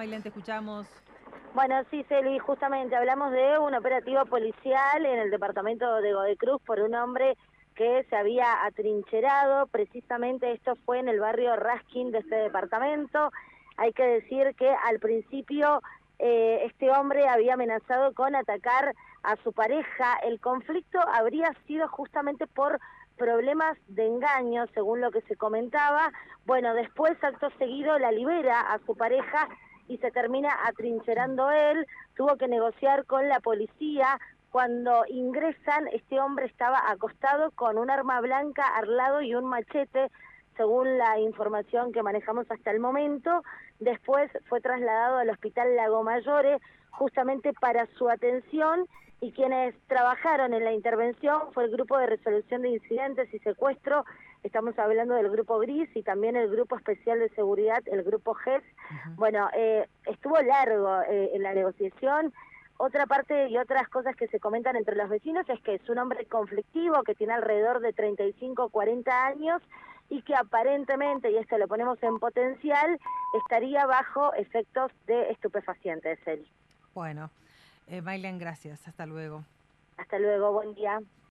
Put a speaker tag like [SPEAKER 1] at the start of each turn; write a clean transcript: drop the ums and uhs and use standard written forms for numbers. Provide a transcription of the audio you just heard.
[SPEAKER 1] Maylen, te escuchamos.
[SPEAKER 2] Bueno, sí, Celi, justamente hablamos de un operativo policial en el departamento de Godoy Cruz por un hombre que se había atrincherado. Precisamente esto fue en el barrio Raskin de este departamento. Hay que decir que al principio este hombre había amenazado con atacar a su pareja. El conflicto habría sido justamente por problemas de engaño, según lo que se comentaba. Bueno, después, acto seguido, la libera a su pareja y se termina atrincherando él. Tuvo que negociar con la policía. Cuando ingresan, este hombre estaba acostado con un arma blanca al lado y un machete, según la información que manejamos hasta el momento. Después fue trasladado al hospital Lago Mayore justamente para su atención, y quienes trabajaron en la intervención fue el grupo de resolución de incidentes y secuestro. Estamos hablando del grupo Gris y también el grupo especial de seguridad, el grupo GES.
[SPEAKER 1] Ujú.
[SPEAKER 2] Bueno, estuvo largo en la negociación. Otra parte y otras cosas que se comentan entre los vecinos es que es un hombre conflictivo que tiene alrededor de 35 o 40 años y que aparentemente, y esto lo ponemos en potencial, estaría bajo efectos de estupefacientes, Eli.
[SPEAKER 1] Bueno, Maylen, gracias. Hasta luego.
[SPEAKER 2] Hasta luego, buen día.